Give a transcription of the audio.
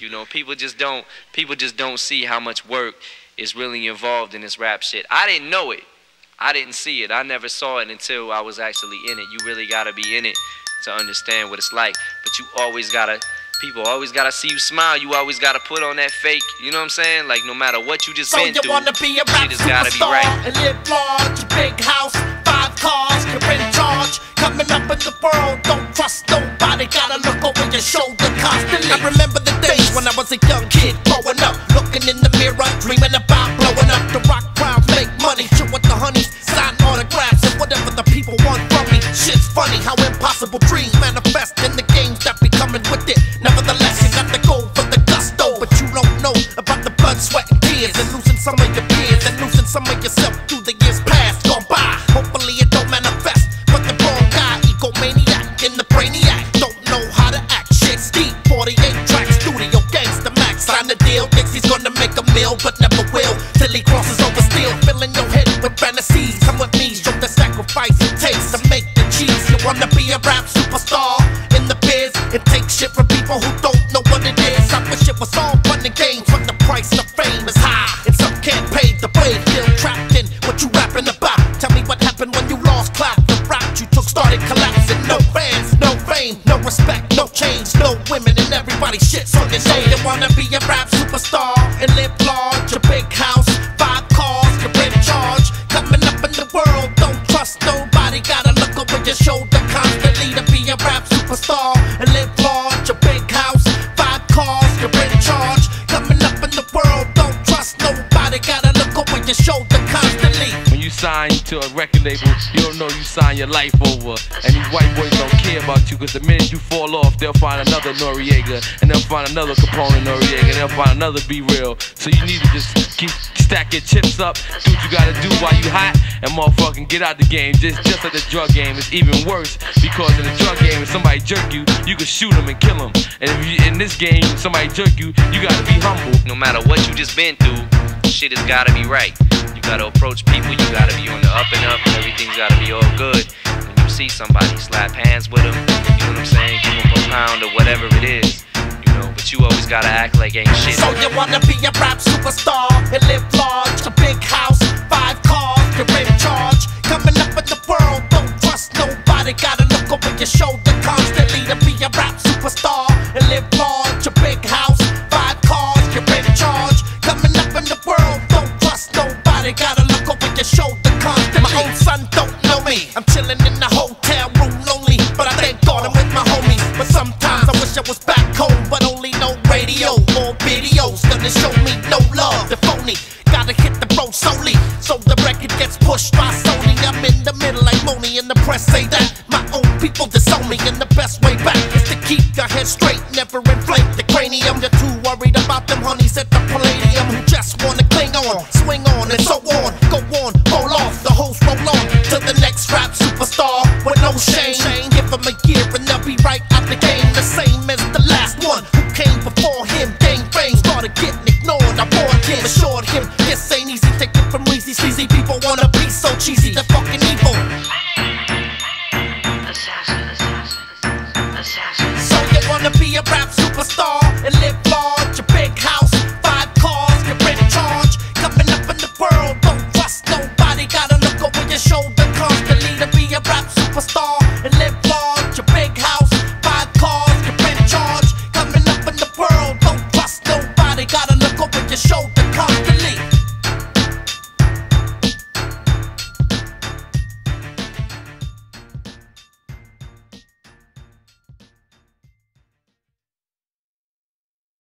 You know, people just don't see how much work is really involved in this rap shit. I didn't know it. I didn't see it. I never saw it until I was actually in it. You really gotta be in it to understand what it's like. But you always gotta, people always gotta see you smile. You always gotta put on that fake, you know what I'm saying? Like no matter what you just been through, shit has gotta be right. And live large, big house, 5 cars, you're in charge. Coming up in the world, don't trust nobody. Gotta look over your shoulder constantly. I remember the days when I was a young kid growing up, looking in the mirror, dreaming about blowing up. The rock crowds make money, chill with the honeys, sign autographs and whatever the people want from me. Shit's funny how impossible dreams manifest in the games that be coming with it. Nevertheless, you got to go for the gusto, but you don't know about the blood, sweat, and tears, and losing some of your peers, and losing some of yourself through the years past gone by. Hopefully it don't manifest, but the wrong guy, egomaniac in the brainiac, don't know how to act. Shit's deep, 48 tracks, studio gangsta max. Sign the deal, thinks he's gonna make a meal, but never will, till he crosses over steel. Filling your head with fantasies, come with me, show the sacrifice it takes to make the cheese. You wanna be a rap superstar in the biz, and take shit from people who don't know what it is. I wish it was all fun and games, but the price of fame is high, and some can't pay the way. Still trapped in what you rapping about. Tell me what happened when you lost clout. The route you took started collapsing. No fans, no fame, no respect, no change, no women, and everybody shits on your name. You wanna be a rap superstar and live large, a big house, 5 cars, you're in charge. Coming up in the world, don't trust nobody. Gotta look over your shoulder constantly to be a rap superstar and live large, a big house, 5 cars, you're in charge. Coming up in the world, don't trust nobody. Gotta look over your shoulder constantly. When you sign to a record label, you don't know you sign your life over. And these white boys don't care about you, cause the minute you fall off, they'll find another Noriega, and they'll find another Capone Noriega, and they'll find another Be Real. So you need to just stack your chips up, do what you gotta do while you hot, and motherfucking get out the game. Just like the drug game, it's even worse, because in the drug game, if somebody jerk you, you can shoot them and kill them. And if you, in this game, if somebody jerk you, you gotta be humble. No matter what you just been through, shit has gotta be right. You gotta approach people, you gotta be on the up and up, and everything's gotta be all good. When you see somebody, slap hands with them, you know what I'm saying, give them a pound or whatever it is, you know, but you always gotta act like ain't shit. So you wanna be a rap superstar and live large, a big house, 5 cars, you're in charge. Coming up in the world, don't trust nobody. Gotta look over your shoulder constantly to be a rap superstar and live large, a big house, 5 cars, you're in charge. Coming up in the world, don't trust nobody. Gotta look over your shoulder constantly. My own son don't know me, I'm chilling in the hotel room lonely, but I thank God I'm with my homies. But sometimes I wish I was back home, but only no radio or videos gonna show me no love. The phony gotta hit the road solely, so the record gets pushed by Sony. I'm in the middle like Moni, and the press say that my own people disown me, and the best way back is to keep your head straight, never inflate the cranium. You're too worried about them honeys at the Palladium who just wanna cling on, swing on, and so on. Go on.